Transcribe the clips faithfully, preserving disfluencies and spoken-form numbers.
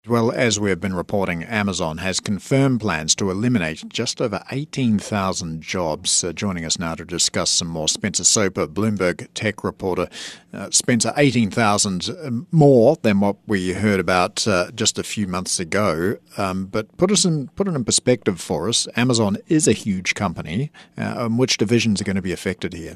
Well, as we have been reporting, Amazon has confirmed plans to eliminate just over eighteen thousand jobs. Uh, joining us now to discuss some more, Spencer Soper, Bloomberg tech reporter. Uh, Spencer, eighteen thousand more than what we heard about uh, just a few months ago. Um, but put us in put it in perspective for us. Amazon is a huge company. Uh, and which divisions are going to be affected here?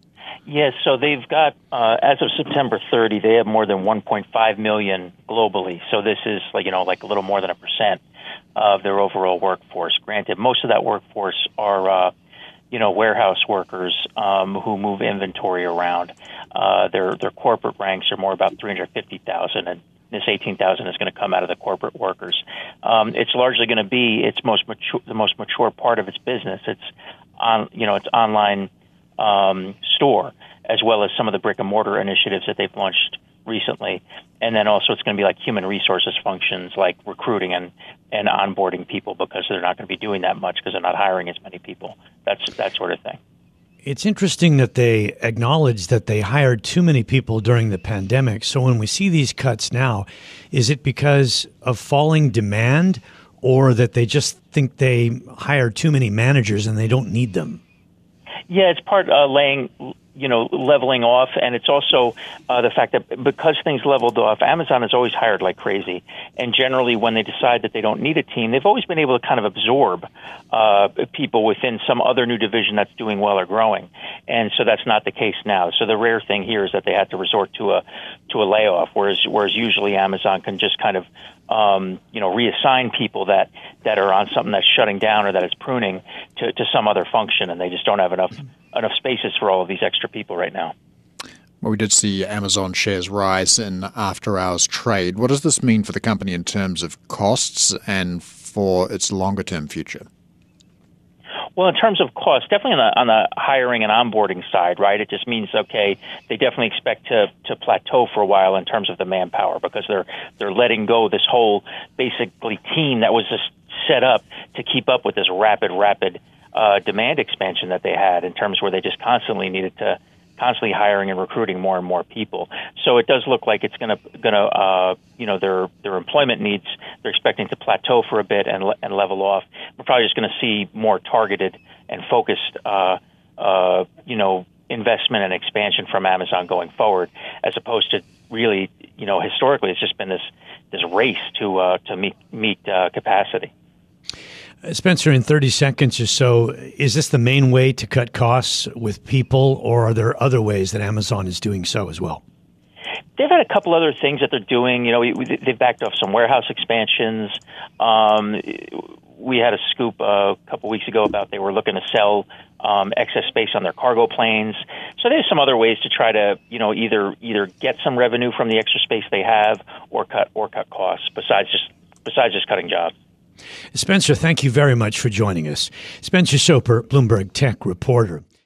Yes, so they've got, uh, as of September thirtieth, they have more than one point five million globally. So this is like, you know, like a little more than a percent of their overall workforce. Granted, most of that workforce are, uh, you know, warehouse workers um, who move inventory around. Uh, their their corporate ranks are more about three hundred fifty thousand, and this eighteen thousand is going to come out of the corporate workers. Um, it's largely going to be its most mature, the most mature part of its business. It's on, you know, it's online. Um, store, as well as some of the brick and mortar initiatives that they've launched recently. And then also it's going to be like human resources functions like recruiting and, and onboarding people, because they're not going to be doing that much because they're not hiring as many people. That's that sort of thing. It's interesting that they acknowledge that they hired too many people during the pandemic. So when we see these cuts now, is it because of falling demand, or that they just think they hired too many managers and they don't need them? Yeah, it's part uh, laying, you know, leveling off, and it's also uh, the fact that because things leveled off, Amazon has always hired like crazy. And generally, when they decide that they don't need a team, they've always been able to kind of absorb uh, people within some other new division that's doing well or growing. And so that's not the case now. So the rare thing here is that they had to resort to a to a layoff, whereas whereas usually Amazon can just kind of Um, you know, reassign people that, that are on something that's shutting down or that is pruning to, to some other function, and they just don't have enough enough spaces for all of these extra people right now. Well, we did see Amazon shares rise in after-hours trade. What does this mean for the company in terms of costs and for its longer-term future? Well, in terms of cost, definitely on the, on the hiring and onboarding side, right? It just means, okay, they definitely expect to, to plateau for a while in terms of the manpower, because they're they're letting go this whole basically team that was just set up to keep up with this rapid, rapid uh, demand expansion that they had, in terms where they just constantly needed to constantly hiring and recruiting more and more people. So it does look like it's going to, going to, uh, you know, their their employment needs, they're expecting to plateau for a bit and and level off. We're probably just going to see more targeted and focused, uh, uh, you know, investment and expansion from Amazon going forward, as opposed to really, you know, historically it's just been this this race to uh, to meet meet uh, capacity. Spencer, in thirty seconds or so, is this the main way to cut costs with people, or are there other ways that Amazon is doing so as well? They've had a couple other things that they're doing. You know, we, we, they've backed off some warehouse expansions. Um, we had a scoop uh, a couple weeks ago about they were looking to sell um, excess space on their cargo planes. So there's some other ways to try to, you know, either either get some revenue from the extra space they have, or cut or cut costs besides just besides just cutting jobs. Spencer, thank you very much for joining us. Spencer Soper, Bloomberg tech reporter.